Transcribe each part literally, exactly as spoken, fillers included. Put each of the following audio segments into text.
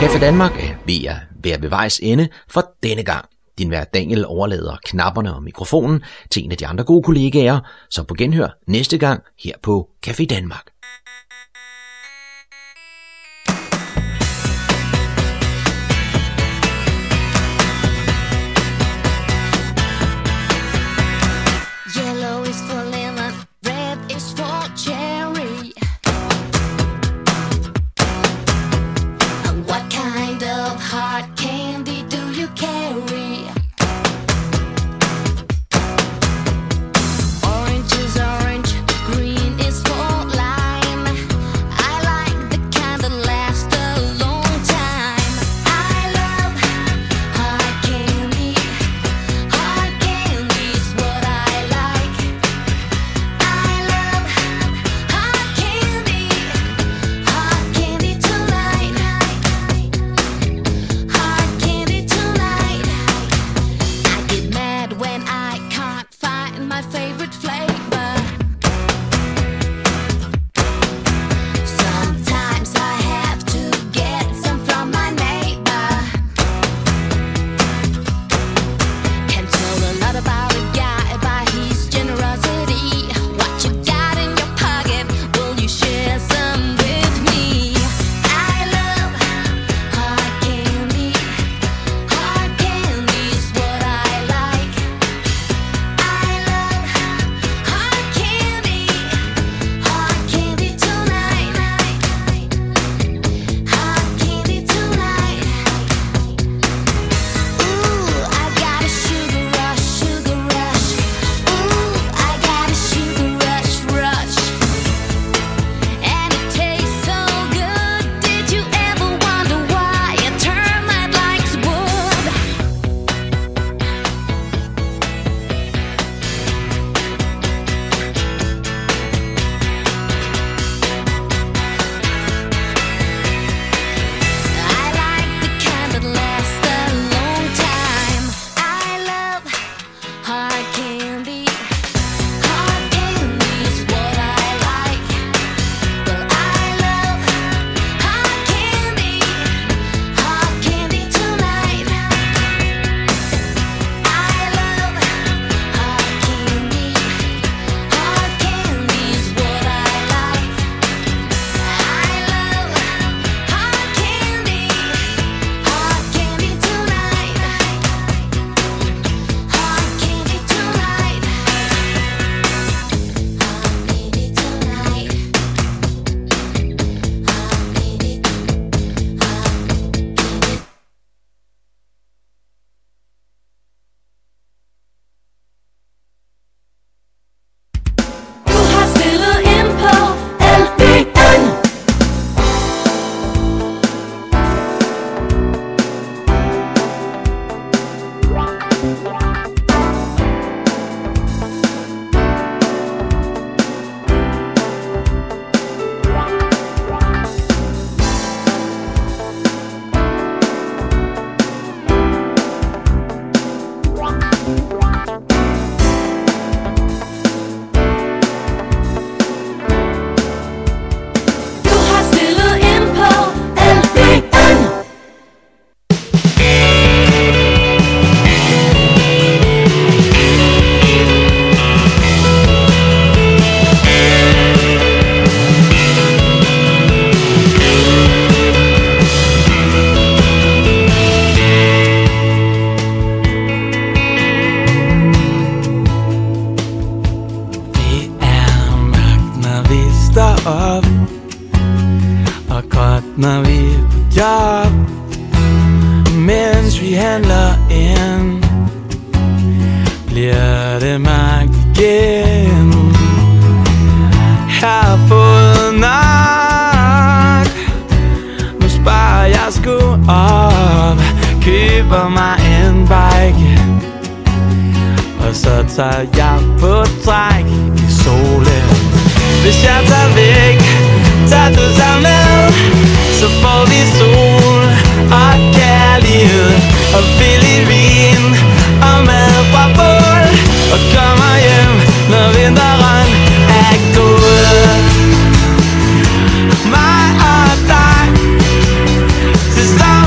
Café Danmark er ved at være ved vejs ende for denne gang. Din vært Daniel overlader knapperne og mikrofonen til en af de andre gode kollegaer, så på genhør næste gang her på Café Danmark. når vi er på job, mens vi handler ind, bliver det magt igen. Jeg har fået nok, nu sparer jeg sgu op, køber mig en bike, og så tager jeg på træk i solen. Hvis jeg tager væk, tager du så med, så får vi sol og kærlighed og billig vin og mad fra bål, og kommer hjem, når vinteren er gået. Mig og dig til sammen.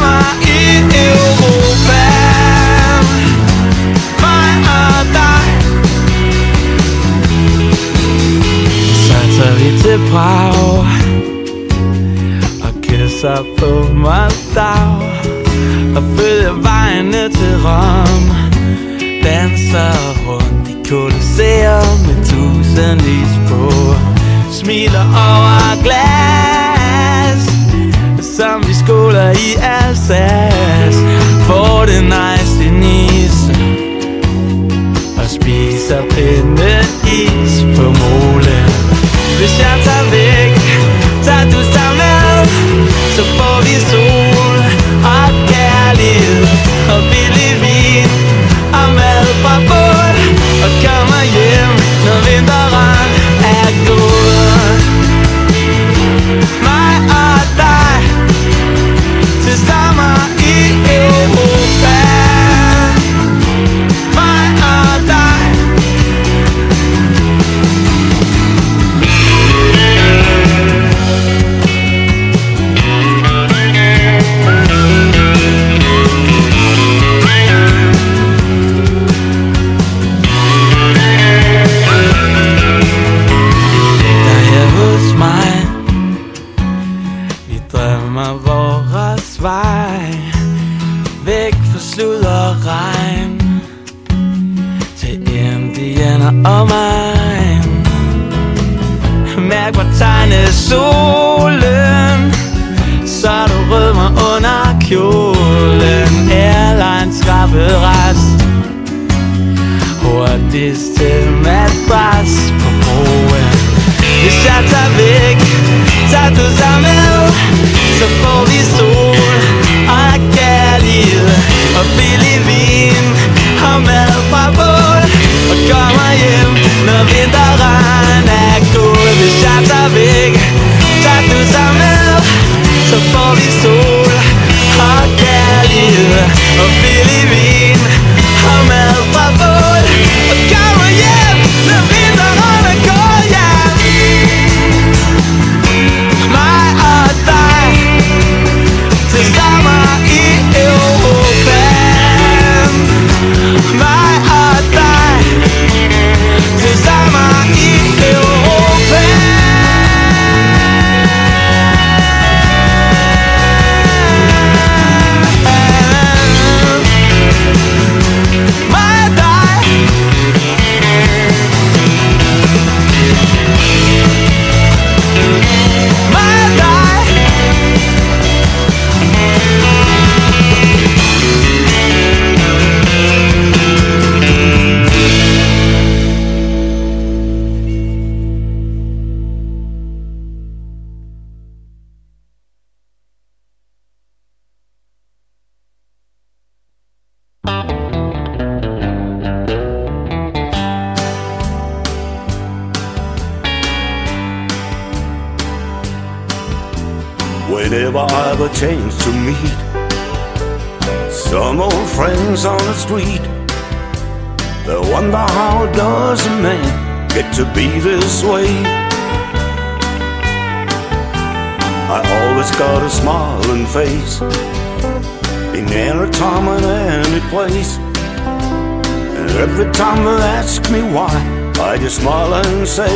lille brag og kysser på mig dag og følger vejen ned til Rom. Danser rundt i Colosseum med tusindvis på. Smiler over glas, som vi skåler i Alsace. Får det nice i Nice og spiser pindeis på molen. Hvis jeg tager væk, tager du sig med, så får vi sol og kærlighed og billig vin og mad fra båd og kommer hjem, når vinteren er gået. Mig og dig til sommer i Europa. Mig og dig. Væk fra slud og regn til Indianer og mig. Mærk hvor tegnet solen, så du rødmer under kjolen. Airlines skrabbe rest, hurtigst til madras på broen. Hvis jeg tager væk, tager du sig med, så får vi sol og kærlighed og billig vin og mad fra båd og kommer hjem, når vinteren er gået. Hvis jeg tager væk, tager du sig med, så får vi sol og kærlighed og billig vin og mad fra båd og kommer hjem, når vinteren er gået. Yeah. Mig og dig til sommer i Europa. Mig og dig til sommer i Europa. Mig og dig. Mig og dig. Whenever I've a chance to meet some old friends on the street, they wonder how does a man get to be this way. I always got a smiling face in any time and any place, and every time they ask me why, I just smile and say,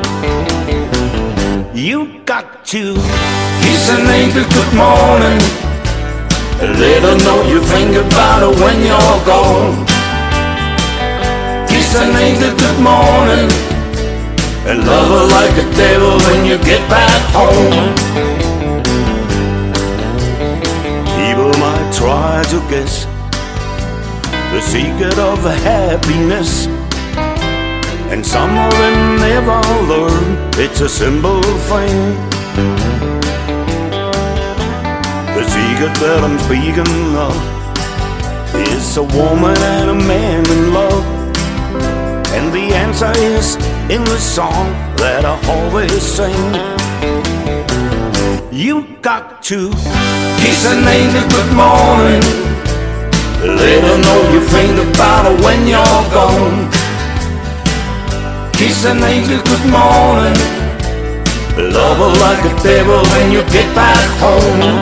you got to kiss an angel good morning, let her know you think about her when you're gone. Kiss an angel good morning, and love her like a devil when you get back home. People might try to guess the secret of happiness, and some of them never learn it's a simple thing. The secret that I'm speaking of is a woman and a man in love, and the answer is in the song that I always sing. You got to kiss an angel good morning, let her know you think about her when you're gone. Kiss an angel good morning, love her like a devil when you get back home.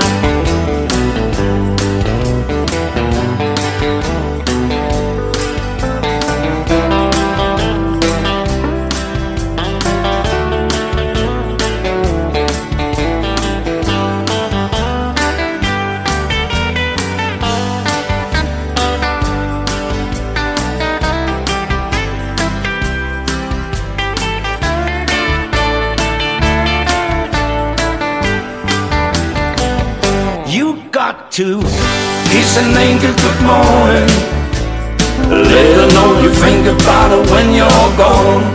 got to kiss an angel good morning, let her know you think about her when you're gone.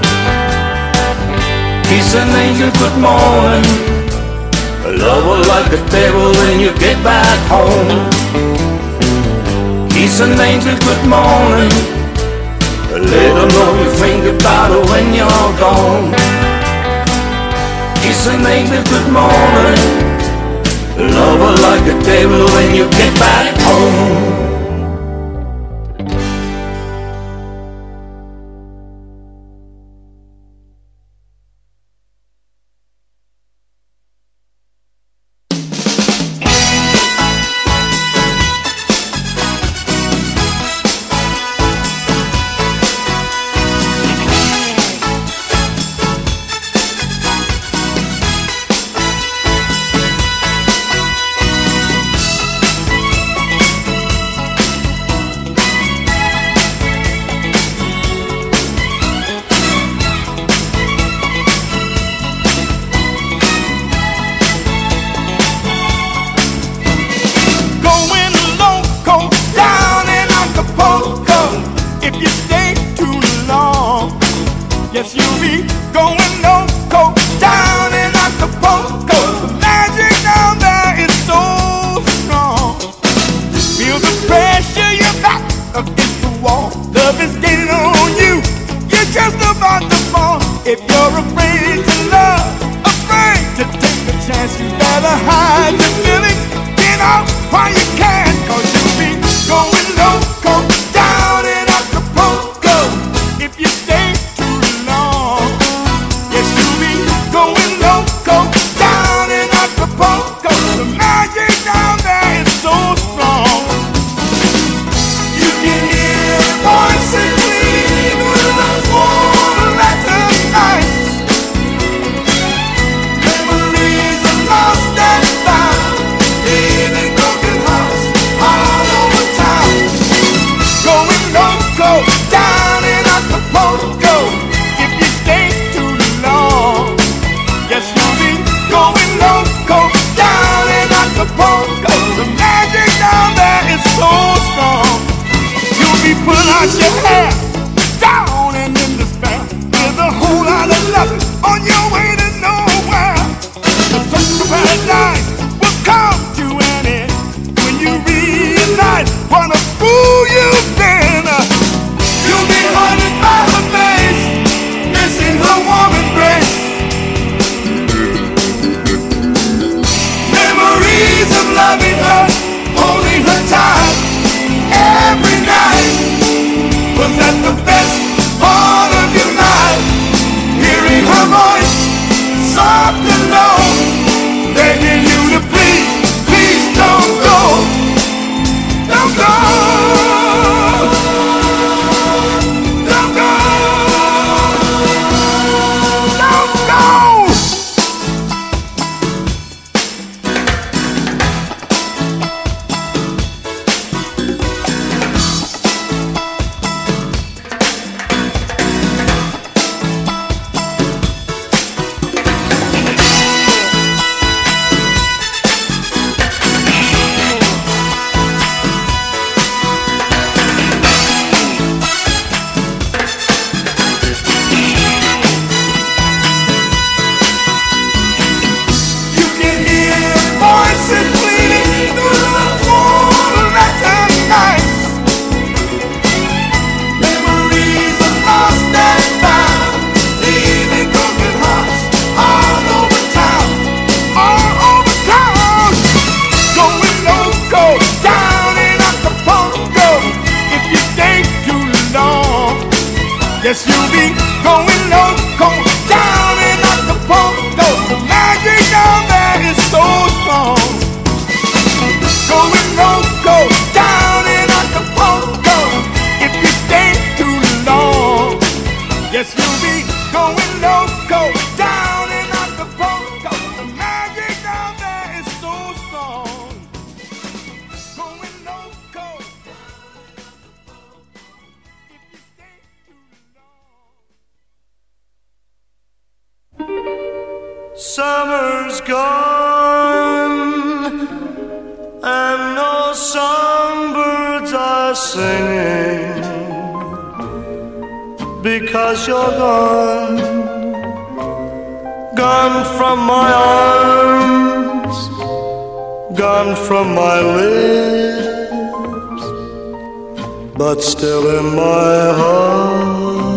Kiss an angel good morning, love her like a devil when you get back home. Kiss an angel good morning, let her know you think about her when you're gone. Kiss an angel good morning, love her like a devil when you get back home. Yes, you'll be going loco down in Acapulco. The magic down there is so strong. Going loco down in Acapulco. If you stay too long, yes, you'll be going loco down in Acapulco. The magic down there is so strong. Going loco. Summer's gone, and no songbirds are singing, because you're gone, gone from my arms, gone from my lips, but still in my heart.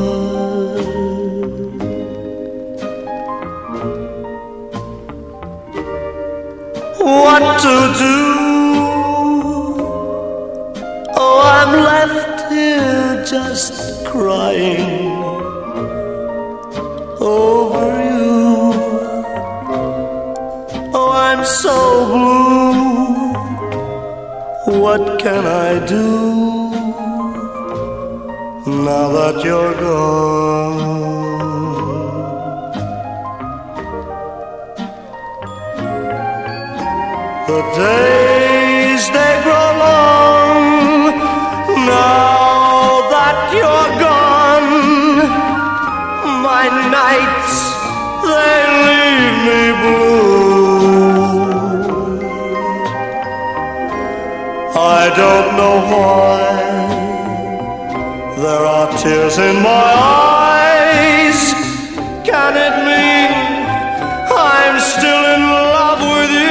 What to do? Oh, I'm left here just crying over you. Oh, I'm so blue. What can I do now that you're gone? The days, they grow long now that you're gone. My nights, they leave me blue. I don't know why there are tears in my eyes. Can it mean I'm still in love with you?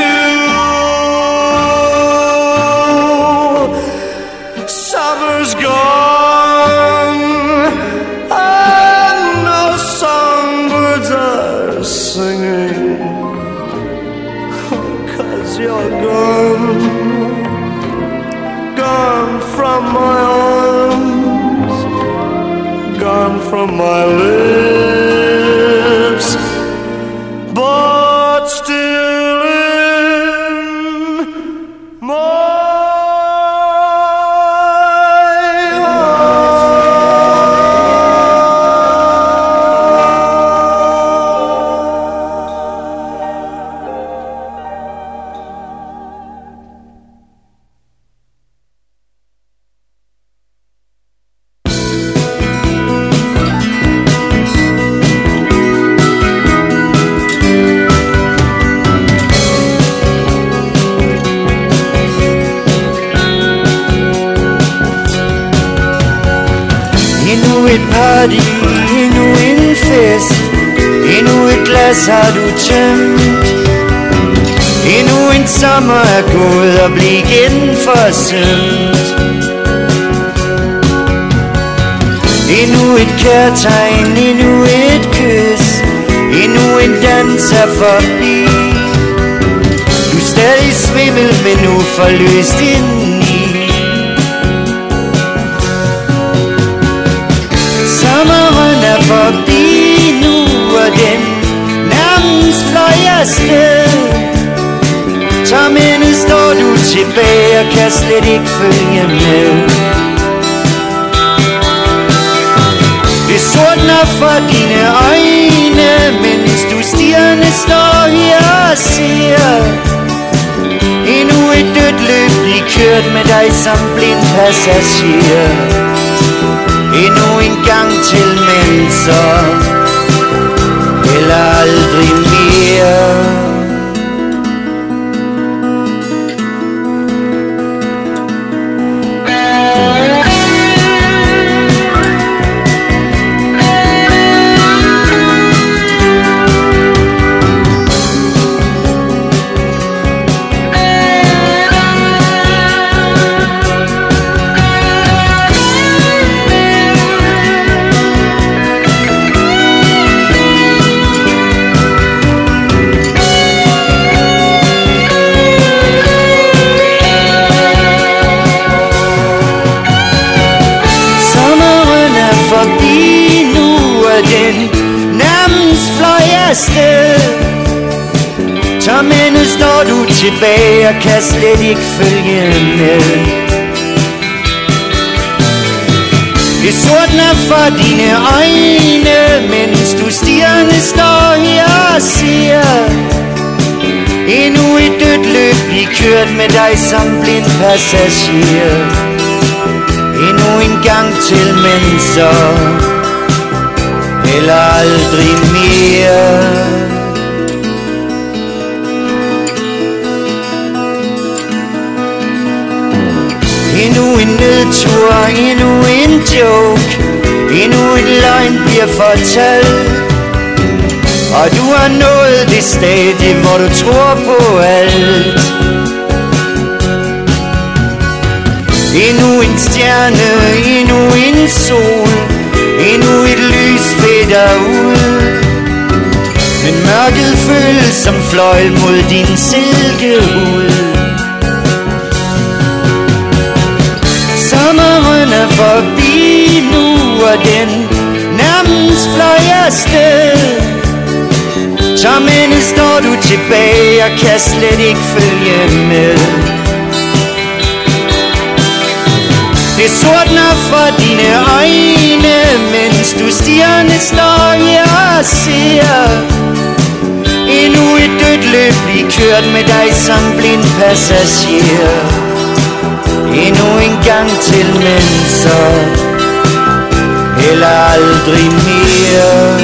Summer's gone and no songbirds are singing, 'cause you're gone, gone from my arms, gone from my lips, but still in my endnu en fest, endnu et glas har du tømt. Endnu en sommer er gået og blev igen forsømt. Endnu et kærtegn, endnu et kys, endnu en dans er forbi. Du er stadig svimmel, men nu forløst indeni. Sommeren er forbi nu, og den nærmest fløj afsted. Som ende står du tilbage og kan slet ikke følge med. Det sortner for dine øjne, mens du stirrende står her og ser. Endnu et dødt løb bliver kørt med dig som blind passager. Endnu en gang til, men så eller aldrig mere. Som ende står du tilbage og kan slet ikke følge med. Det sortner for dine øjne, mens du stirrende står her og ser. Endnu et dødt løb bliver kørt med dig som blind passager. Endnu en gang til, men så eller aldrig mere. tur, endnu en joke, endnu et løgn bliver fortalt. Og du har nået det stadie, hvor du tror på alt. Endnu en stjerne, endnu en sol, endnu et lys fætter ud. Men mørket føles som fløjl mod din silkehud. Sommeren er forbi nu, og den nærmest fløj afsted. Som ende står du tilbage og kan slet ikke følge med. Det sortner for dine øjne, mens du stirrende står her og ser endnu et dødt løb blive kørt med dig som blind passager. Endnu en gang til, men så heller aldrig mere.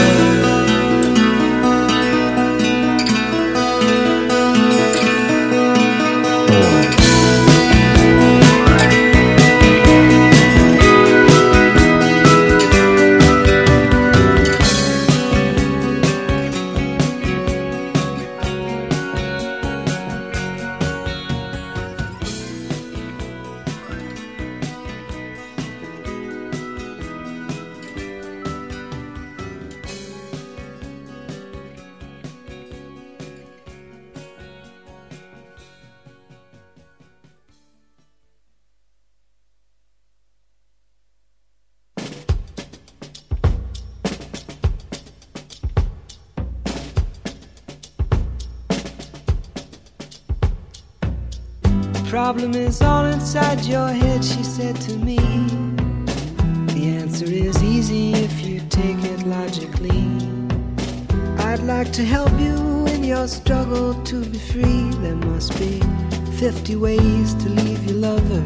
Problem is all inside your head, she said to me. The answer is easy if you take it logically. I'd like to help you in your struggle to be free. There must be fifty ways to leave your lover.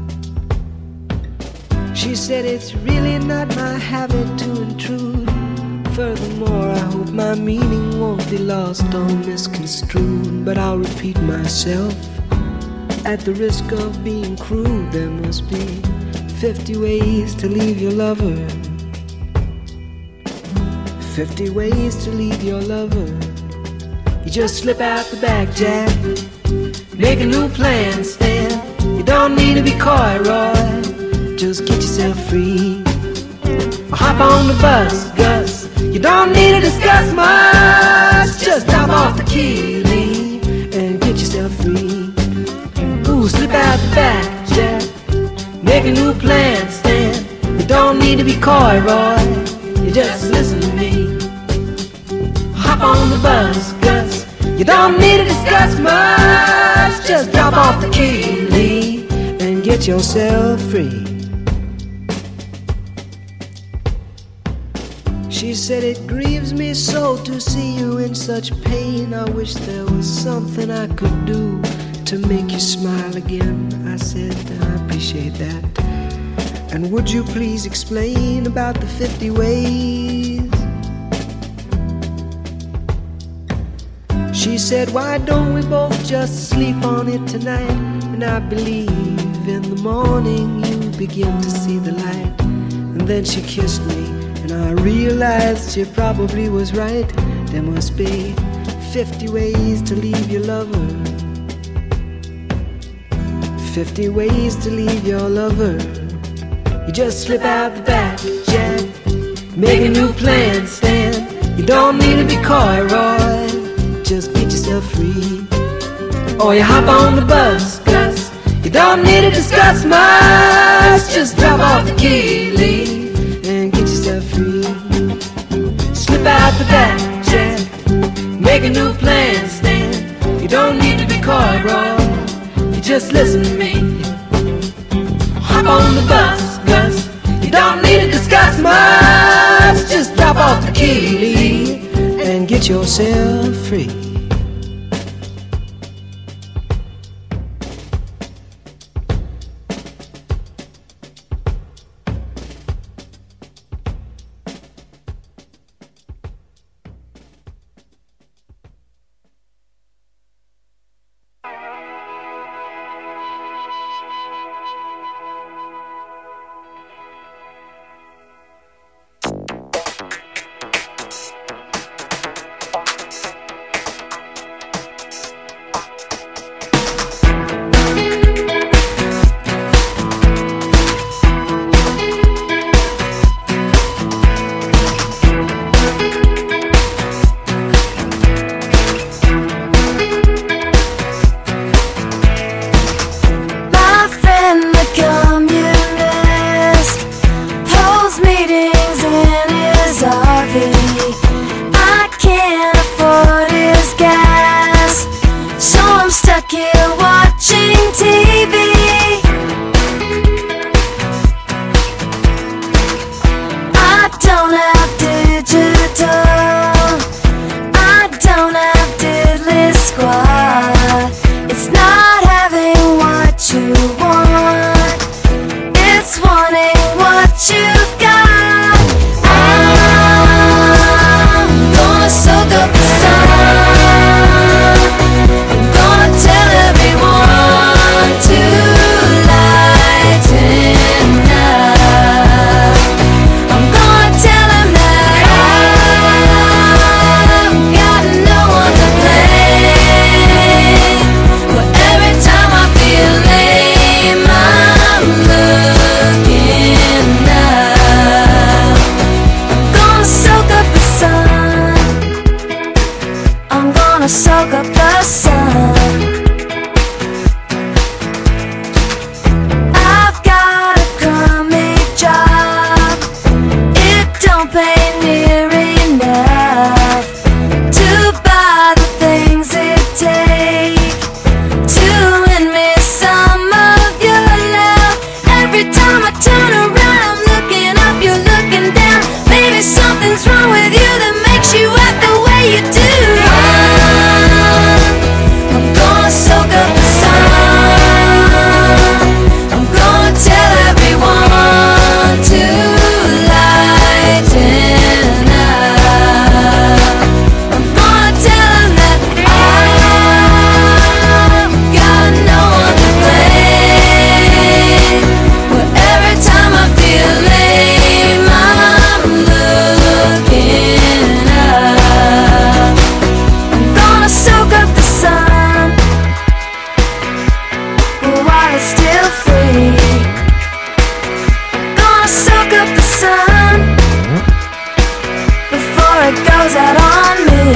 She said it's really not my habit to intrude. Furthermore, I hope my meaning won't be lost or misconstrued. But I'll repeat myself at the risk of being crude. There must be fifty ways to leave your lover. Fifty ways to leave your lover. You just slip out the back, Jack. Make a new plan, Stan. You don't need to be coy, Roy. Just get yourself free. Or hop on the bus, Gus. You don't need to discuss much. Just drop off the key, Lee, and get yourself free. Slip out the back, Jack. Make a new plan, Stan. You don't need to be coy, Roy. You just listen to me. Hop on the bus, Gus. You don't need to discuss much. Just drop off the key, Lee, and get yourself free. She said it grieves me so to see you in such pain. I wish there was something I could do to make you smile again. I said, I appreciate that. And would you please explain about the fifty ways? She said, why don't we both just sleep on it tonight? And I believe in the morning you begin to see the light. And then she kissed me, and I realized she probably was right. There must be fifty ways to leave your lover. Fifty ways to leave your lover. You just slip out the back, Jack. Make a new plan, Stan. You don't need to be coy, Roy. Just get yourself free. Or you hop on the bus, Gus. You don't need to discuss much. Just drop off the key, Lee, and get yourself free. Slip out the back, Jack. Make a new plan, Stan. You don't need to be coy, Roy. Just listen to me. Hop on the bus, Gus. You don't need to discuss much. Just drop off the key, Lee, and get yourself free. gonna soak up the sun. I've got a crummy job. It don't pay near enough to buy the things it takes to win me some of your love. Every time I turn around, I'm looking up, you're looking down. Maybe something's wrong with you that makes you act the way you do. I'm gonna soak up the sun. I'm gonna tell everyone to lighten up. I'm gonna tell them that I've got no one to blame. But every time I feel lame, I'm looking up. I'm gonna soak up the sun while it's still free. Gonna soak up the sun before it goes out on me.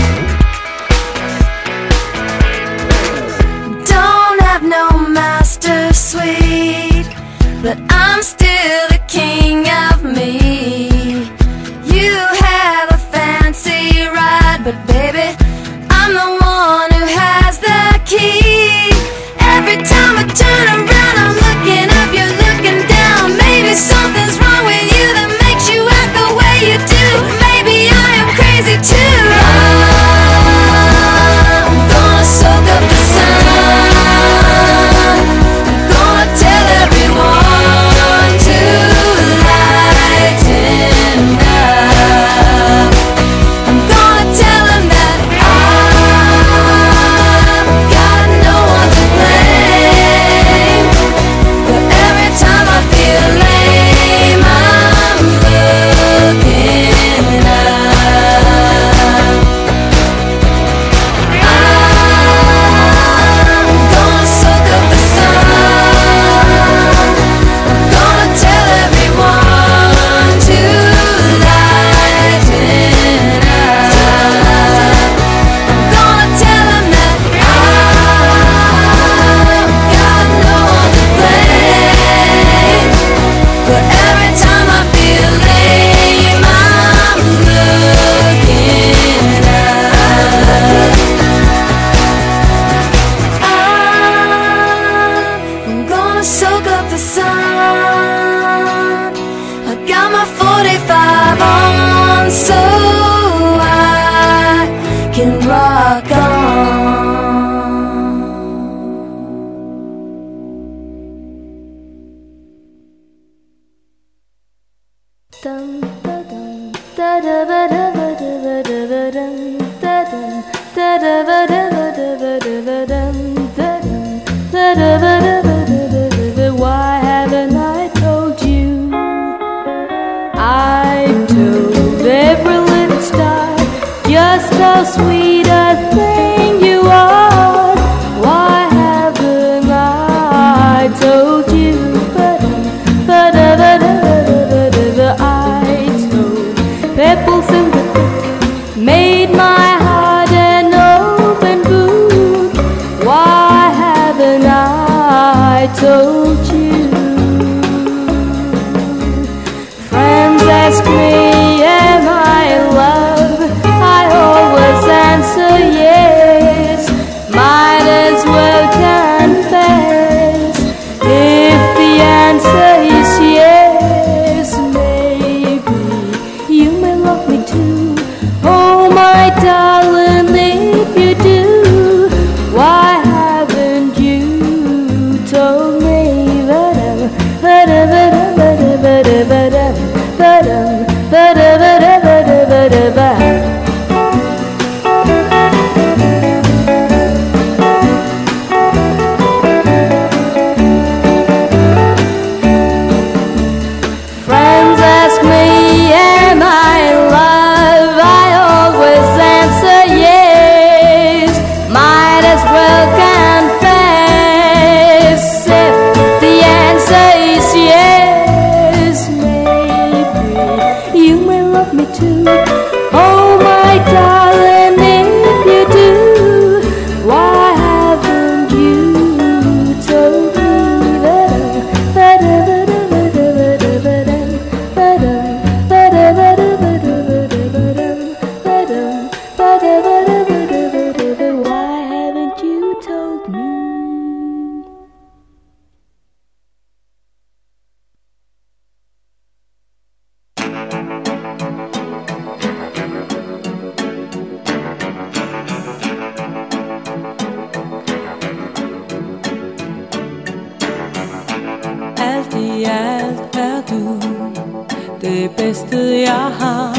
Don't have no master suite, but I'm still the king of me. You have a fancy ride, but baby, I'm the one who has the key. Every time I turn around, I'm looking up, you're looking down. Maybe something's wrong with you that makes you act the way you do. Maybe I am crazy too. I'm gonna soak up the sun. I'm gonna tell everyone to lighten up. I'm gonna tell them that I've got no one to blame. But every time I feel lame, I'm looking up. I'm gonna soak up the sun. I'm gonna tell everyone to lighten up. I'm gonna tell them that I've got no one to blame. But every time I feel lame, I'm looking up. I'm gonna soak up the sun. I got my forty-five on so I can rock on. Dum da dum da da ba da ba da ba da ba dum da dum da da ba da ba da ba da ba dum da dum da da ba da ba da ba da ba. Why haven't I told you? I told every little star just how sweet a thing you are. Why haven't I told you? Ba-dum, ba-da-ba-da-ba-da-ba-da-ba. I told pebbles in the brook made my heart an open book. Why haven't I det bedste jeg har.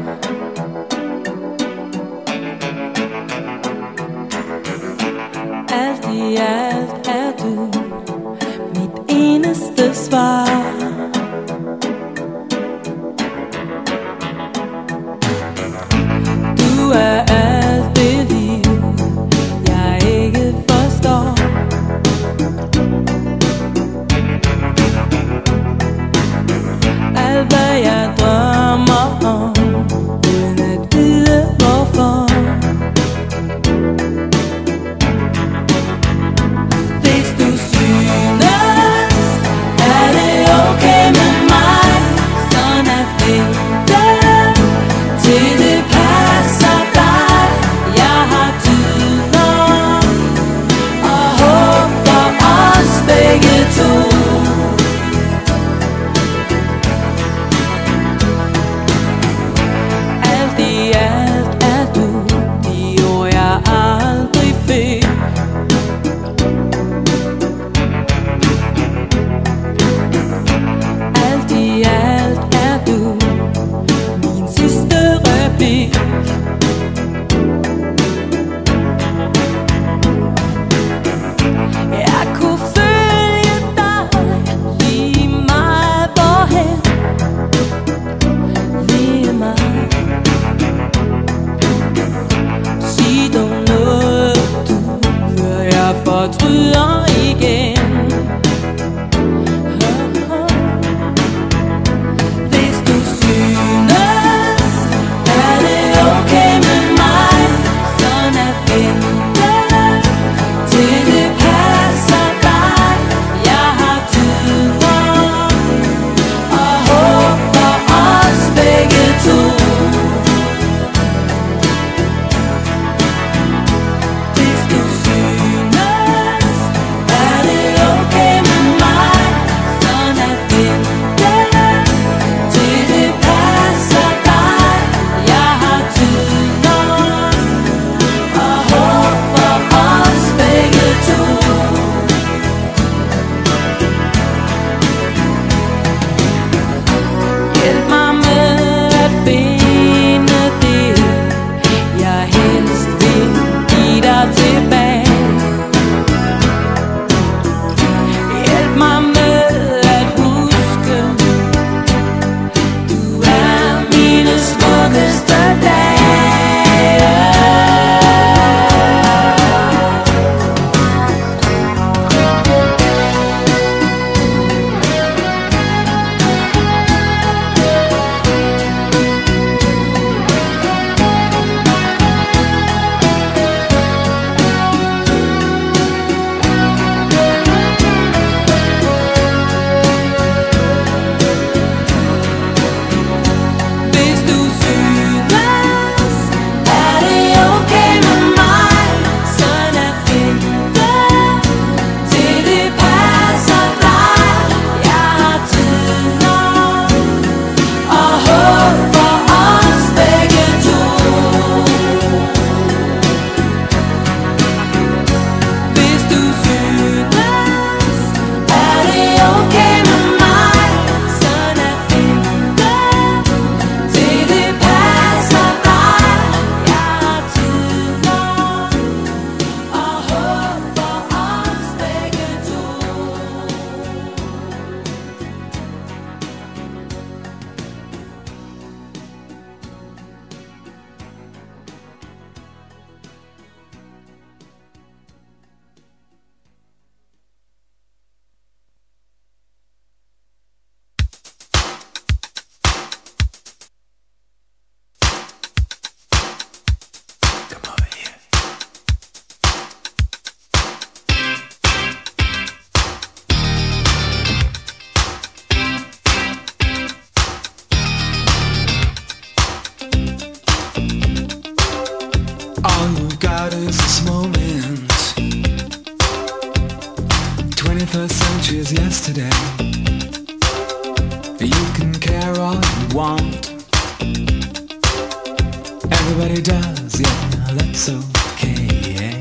Alt i alt er du mit eneste svar. Du er alt det liv jeg ikke forstår. Alt hvad jeg drømmer om, uden at vide hvorfor. Hvis du synes, er det okay med mig, sådan er vinter, til det passer dig. Jeg har dyder og håb for os begge to. Alt i alt er du de ord jeg aldrig fik. Alt i alt er du min sidste replik. Jeg kunne følge dig lige meget hvorhen, lige meget. Sig dog noget du, før jeg fortryder igen. Hvis du synes, er det okay med mig, sådan er vinter, til det passer dig. Jeg har dyder og håb for os begge to. Hvis du synes, er det okay med mig, sådan er vinter, til det passer dig. Jeg har dyder og håb for os begge to. Hjælp mig med at finde det, jeg helst vil give dig tilbage. Hjælp mig med at huske, du er mine smukkeste dage. Hvis du synes, er det okay med mig, sådan er vinter, til det passer dig. Jeg har dyder og håb for os begge to. Hvis du synes, er det okay med mig, sådan er vinter, til det passer dig. Jeg har dyder og håb for os begge to. Come over here. All you've got is this moment. twenty-first century is yesterday. You can care all you want. Everybody does, yeah, that's okay.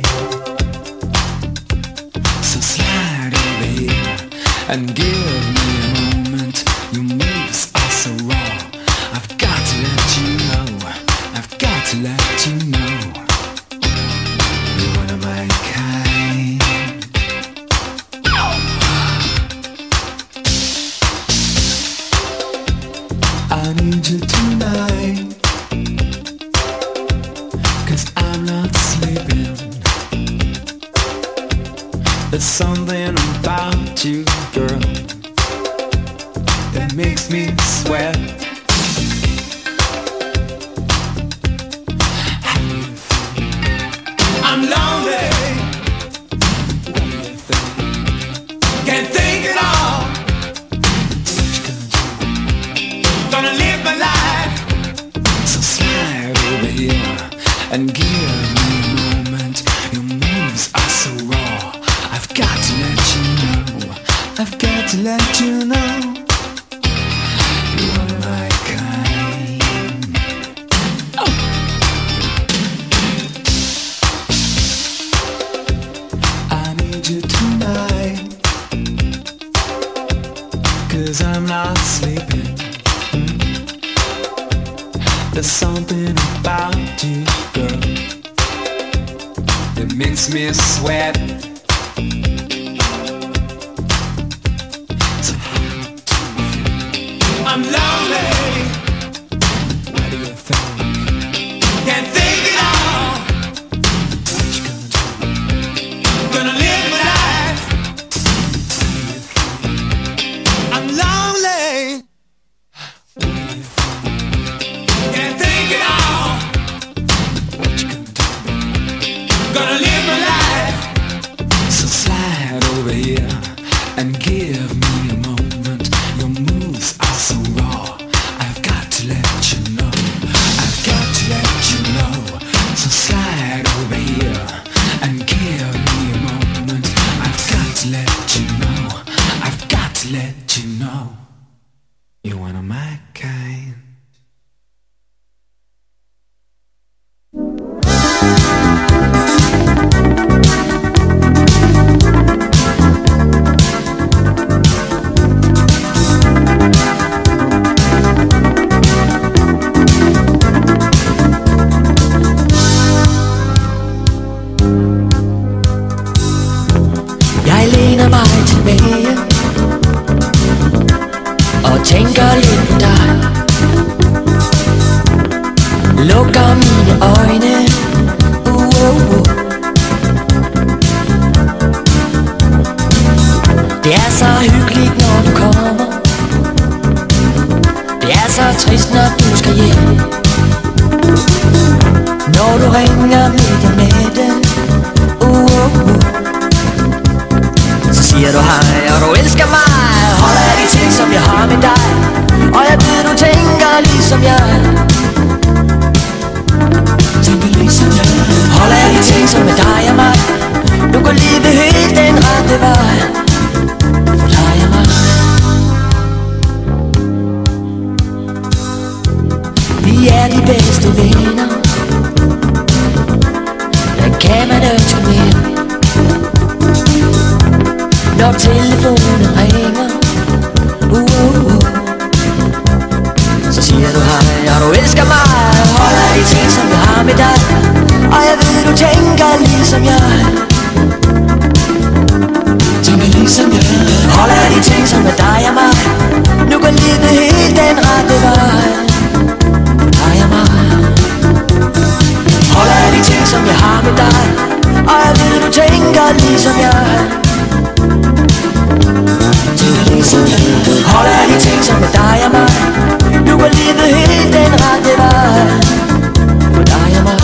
So slide over here and give me a moment. Your moves are so raw. sleeping. There's something about you, girl, that makes me sweat. I'm lonely. What do you think? Can't think at all. Gonna live my life. So slide over here and give me a moment. Your moves are so raw. I've got to let you know. I've got to let you know. You are my kind. Oh. I need you tonight, 'cause I'm not sleeping. There's something about you, girl, that makes me sweat. So I'm lonely. What do you think? Can't think at all. What you gonna do? Gonna live my life. I'm lonely. Can't think at all. What you gonna do? Gonna live my life. So slide over here and give me a moment. Your moves are so raw. I've got to let you know. I've got to let you know. So slide over here and give me a moment. I've got to let you know. I've got to let you know. You're one of my kind. Jeg læner mig tilbage og tænker lidt på dig. Lukker mine øjne. Uh, uh, uh. Det er så hyggeligt, når du kommer. Det er så trist, når du skal hjem. Når du ringer midt om natten. Uh, uh, uh. Så siger du hej, og du elsker mig. Holder af de ting, som jeg har med dig. Og jeg ved, du tænker ligesom jeg. Tænker ligesom jeg. Holder af de ting, som er dig og mig. Du kan leve helt den rette vej. For dig og mig. Vi er de bedste venner. Hvad kan man ønske mere? Når telefonen ringer, uh, uh, uh. Så siger du hej, og du elsker mig. Holder de ting, som jeg har med dig. Og jeg ved, du tænker ligesom jeg. Tænker ligesom jeg. Holder de ting, som er dig og mig. Nu kan leve helt den rette vej. For dig og mig. Holder de ting, som jeg har med dig. Og jeg ved, du tænker ligesom jeg. Hold af de ting, som er dig og mig. Nu går livet helt den rette vej. For dig og mig.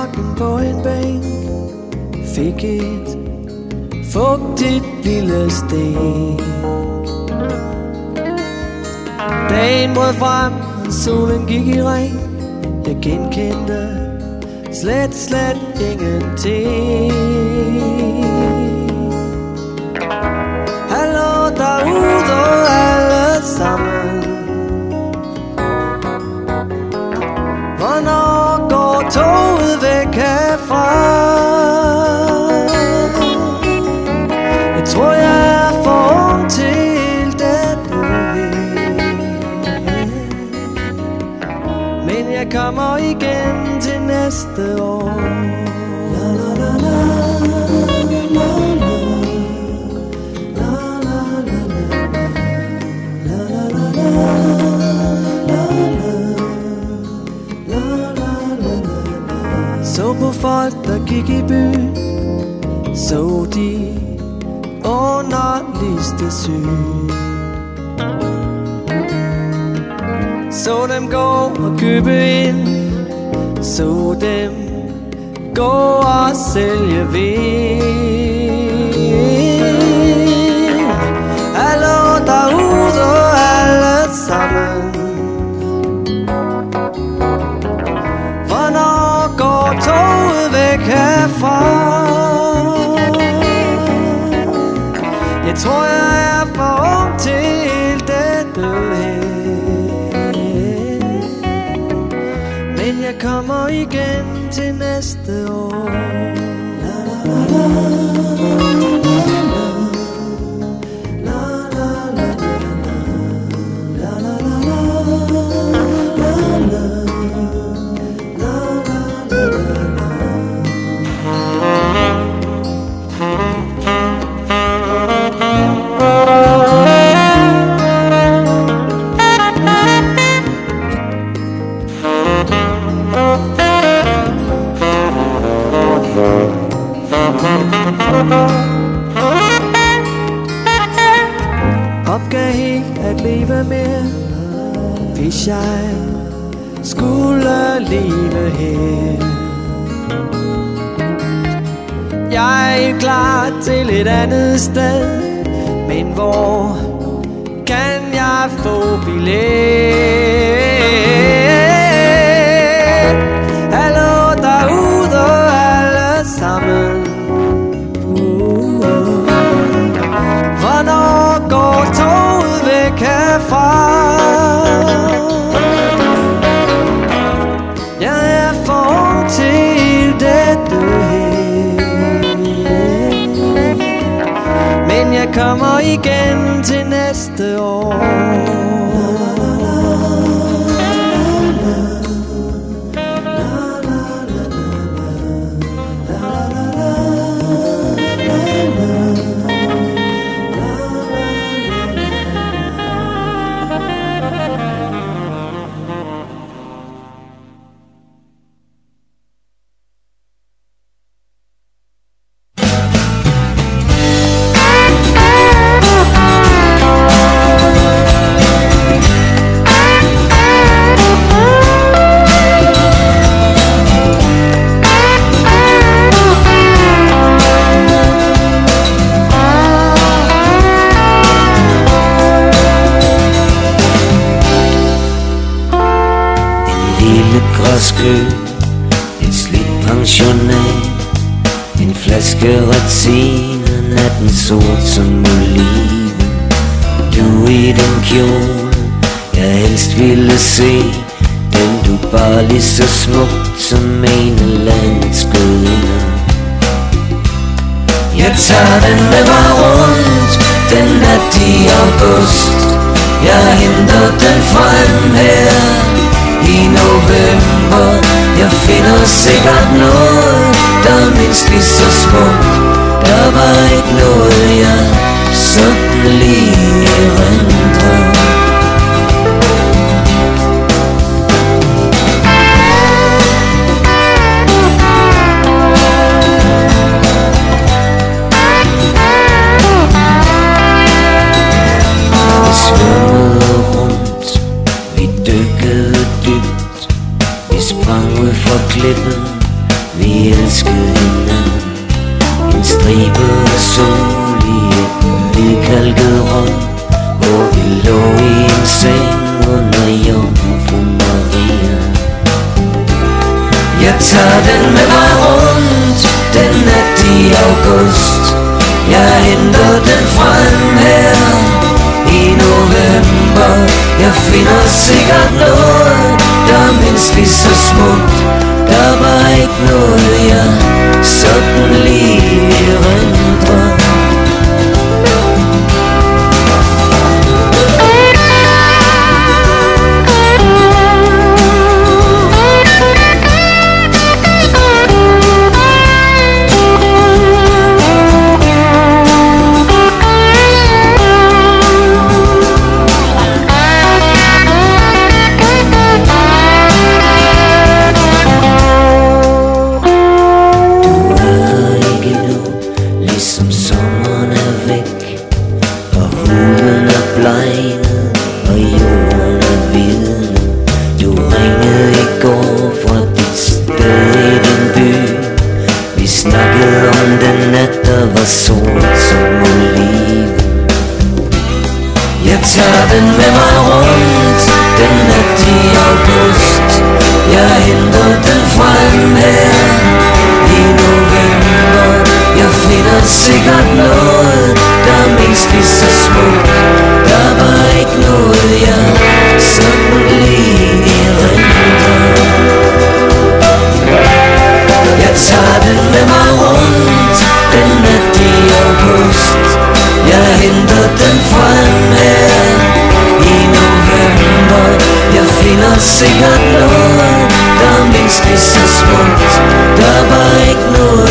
nakken på en bænk, fik et fugtigt lille stik. Dagen brød frem, og solen gik i ring. Jeg genkendte slet, slet ingenting. Hallo derude alle sammen. Hvornår går toget væk herfra? Jeg tror jeg er for ung til dette her, men jeg kommer igen til næste år. La la la la, la la. Så på folk, der gik i byen, så de underligste syn. Så dem gå og købe ind, så dem gå og sælge vin. Hallo derude alle sammen. Hvornår går toget væk herfra? Jeg tror jeg er for ung til dette her, men jeg kommer igen til næste år. La la la opgav helt at leve mere, hvis jeg skulle leve her. Jeg er klar til et andet sted, men hvor kan jeg få billet? Hallo derude alle sammen. Hvornår går toget væk herfra? Jeg er for ung til dette her, men jeg kommer igen til næste år. Et slidt pensionat, en flaske retsine, natten sort som oliven. Du i den kjole, jeg helst ville se, den du bare lige så smukt som en af landets gudinde. Jeg tager den med mig rundt, den nat i august. Jeg henter den frem her i november. Jeg finder sikkert noget, der er mindst lige så smukt. Der var ikke noget, jeg sådan lige erindrer. Vi svømmede rundt, vi dykkede dybt, vi sprang ud fra klippen, vi elskede hinanden. En stribe af sol i et hvidkalket rum, hvor vi lå i en seng under Jomfru Maria. Jeg tager den med mig rundt den nat i august. Jeg henter den frem her i november. Jeg finder sikkert noget, der er mindst lige så smukt. Der var ikke noget, jeg sådan lige erindrer. Jeg tager den med mig rundt den nat i august. Jeg henter den frem her i november. Jeg finder sikkert noget, der er mindst lige så smukt. Der var ikke noget, jeg sådan lige erindrer. Jeg tager den med mig rundt den nat i august. Jeg henter den frem her i november. Jeg finder sikkert noget, der er mindst lige så smukt. Der var ikke noget,